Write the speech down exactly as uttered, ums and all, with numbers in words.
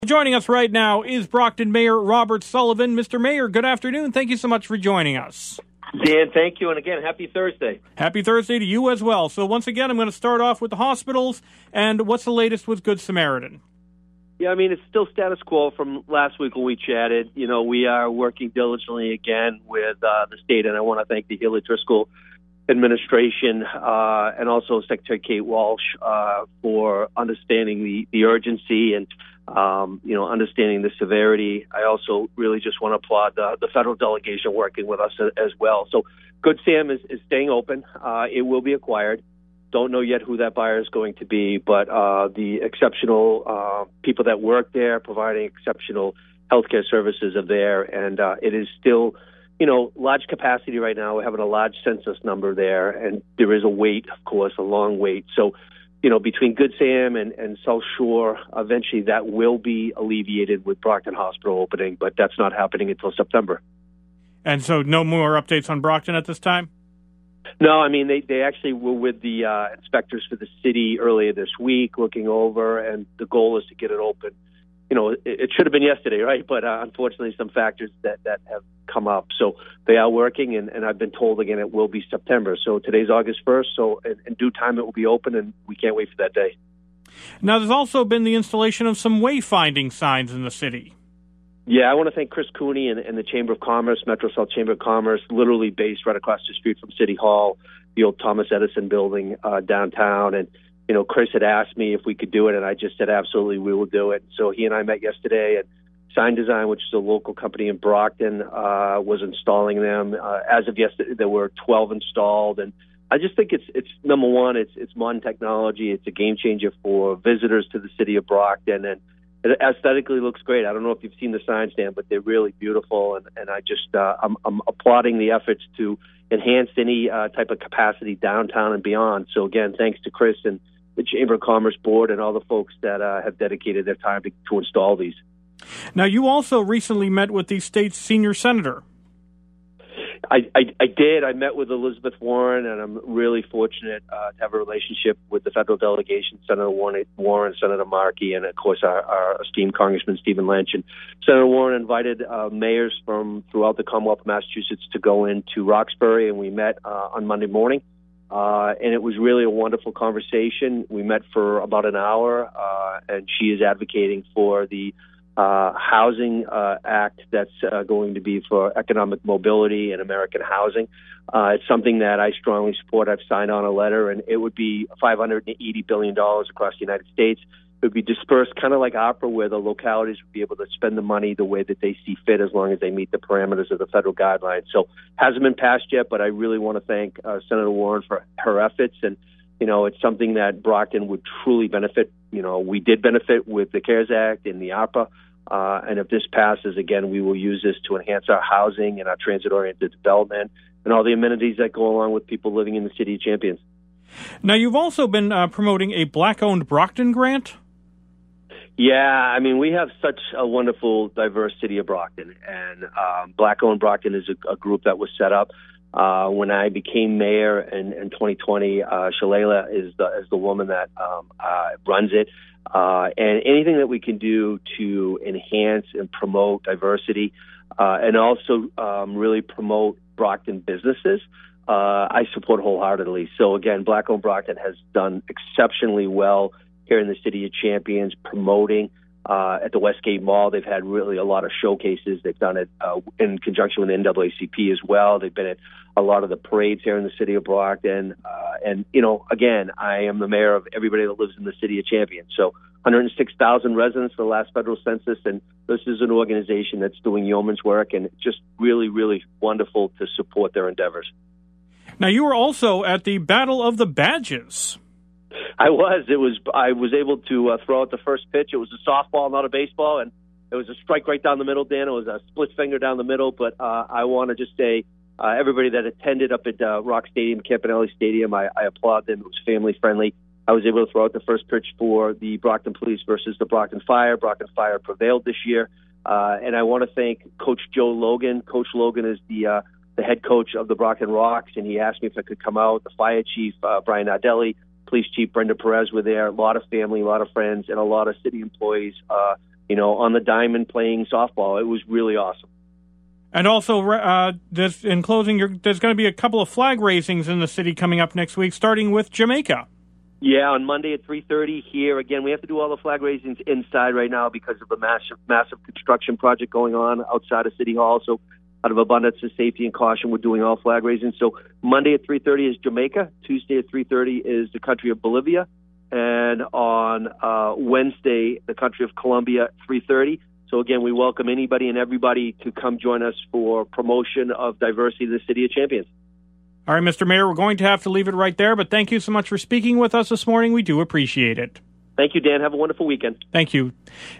Joining us right now is Brockton Mayor Robert Sullivan. Mister Mayor, good afternoon. Thank you so much for joining us. Dan, thank you, and again, happy Thursday. Happy Thursday to you as well. So once again, I'm going to start off with the hospitals, and what's the latest with Good Samaritan? Yeah, I mean, it's still status quo from last week when we chatted. You know, we are working diligently again with uh, the state, and I want to thank the Haley Driscoll administration uh, and also Secretary Kate Walsh uh, for understanding the, the urgency and Um, you know, understanding the severity. I also really just want to applaud the, the federal delegation working with us as well. So Good Sam is, is staying open. Uh, it will be acquired. Don't know yet who that buyer is going to be, but uh, the exceptional uh, people that work there providing exceptional healthcare services are there. And uh, it is still, you know, large capacity right now. We're having a large census number there, and there is a wait, of course, a long wait. So you know, between Good Sam and, and South Shore, eventually that will be alleviated with Brockton Hospital opening, but that's not happening until September. And so no more updates on Brockton at this time? No, I mean, they, they actually were with the uh, inspectors for the city earlier this week looking over, and the goal is to get it open. You know, it, it should have been yesterday, right? But uh, unfortunately, some factors that, that have come up. So they are working, and, and I've been told, again, it will be September. So today's August first, so in, in due time it will be open, and we can't wait for that day. Now, there's also been the installation of some wayfinding signs in the city. Yeah, I want to thank Chris Cooney and, and the Chamber of Commerce, Metro South Chamber of Commerce, literally based right across the street from City Hall, the old Thomas Edison building uh, downtown, and you know, Chris had asked me if we could do it, and I just said, absolutely, we will do it. So he and I met yesterday, and Sign Design, which is a local company in Brockton, uh, was installing them. Uh, as of yesterday, there were twelve installed, and I just think it's, it's number one, it's, it's modern technology. It's a game changer for visitors to the city of Brockton, and it aesthetically looks great. I don't know if you've seen the signs, Dan, but they're really beautiful, and, and I just, uh, I'm, I'm applauding the efforts to enhance any uh, type of capacity downtown and beyond. So again, thanks to Chris and the Chamber of Commerce Board and all the folks that uh, have dedicated their time to, to install these. Now, you also recently met with the state's senior senator. I, I, I did. I met with Elizabeth Warren, and I'm really fortunate uh, to have a relationship with the federal delegation, Senator Warren, Warren Senator Markey, and, of course, our, our esteemed Congressman Stephen Lynch. And Senator Warren invited uh, mayors from throughout the Commonwealth of Massachusetts to go into Roxbury, and we met uh, on Monday morning. Uh, and it was really a wonderful conversation. We met for about an hour, uh, and she is advocating for the uh, Housing uh, Act that's uh, going to be for economic mobility and American housing. Uh, it's something that I strongly support. I've signed on a letter, and it would be five hundred eighty billion dollars across the United States. It would be dispersed kind of like opera, where the localities would be able to spend the money the way that they see fit as long as they meet the parameters of the federal guidelines. So hasn't been passed yet, but I really want to thank uh, Senator Warren for her efforts. And, you know, it's something that Brockton would truly benefit. You know, we did benefit with the CARES Act and the ARPA. Uh, and if this passes, again, we will use this to enhance our housing and our transit-oriented development and all the amenities that go along with people living in the city of Champions. Now, you've also been uh, promoting a Black-owned Brockton grant. Yeah, I mean, we have such a wonderful, diverse city of Brockton, and um, Black-Owned Brockton is a, a group that was set up uh, when I became mayor in, in twenty twenty. Uh, Shalala is the is the woman that um, uh, runs it, uh, and anything that we can do to enhance and promote diversity, uh, and also um, really promote Brockton businesses, uh, I support wholeheartedly. So again, Black-Owned Brockton has done exceptionally well here in the city of Champions, promoting uh, at the Westgate Mall. They've had really a lot of showcases. They've done it uh, in conjunction with the N double A C P as well. They've been at a lot of the parades here in the city of Brockton. Uh, and, you know, again, I am the mayor of everybody that lives in the city of Champions. So one hundred six thousand residents for the last federal census, and this is an organization that's doing yeoman's work, and just really, really wonderful to support their endeavors. Now, you were also at the Battle of the Badges. I was. It was. I was able to uh, throw out the first pitch. It was a softball, not a baseball, and it was a strike right down the middle, Dan. It was a split finger down the middle. But uh, I want to just say, uh, everybody that attended up at uh, Rock Stadium, Campanelli Stadium, I, I applaud them. It was family friendly. I was able to throw out the first pitch for the Brockton Police versus the Brockton Fire. Brockton Fire prevailed this year, uh, and I want to thank Coach Joe Logan. Coach Logan is the uh, the head coach of the Brockton Rocks, and he asked me if I could come out. The fire chief, uh, Brian Nardelli, police chief Brenda Perez were there. A lot of family, a lot of friends, and a lot of city employees, uh, you know, on the diamond playing softball. It was really awesome. And also, uh, this, in closing, you're, there's going to be a couple of flag raisings in the city coming up next week, starting with Jamaica. Yeah, on Monday at three thirty here. Again, we have to do all the flag raisings inside right now because of the massive, massive construction project going on outside of City Hall. So out of abundance of safety and caution, we're doing all flag raisings. So Monday at three thirty is Jamaica. Tuesday at three thirty is the country of Bolivia. And on uh, Wednesday, the country of Colombia at three thirty. So, again, we welcome anybody and everybody to come join us for promotion of diversity in the City of Champions. All right, Mister Mayor, we're going to have to leave it right there, but thank you so much for speaking with us this morning. We do appreciate it. Thank you, Dan. Have a wonderful weekend. Thank you.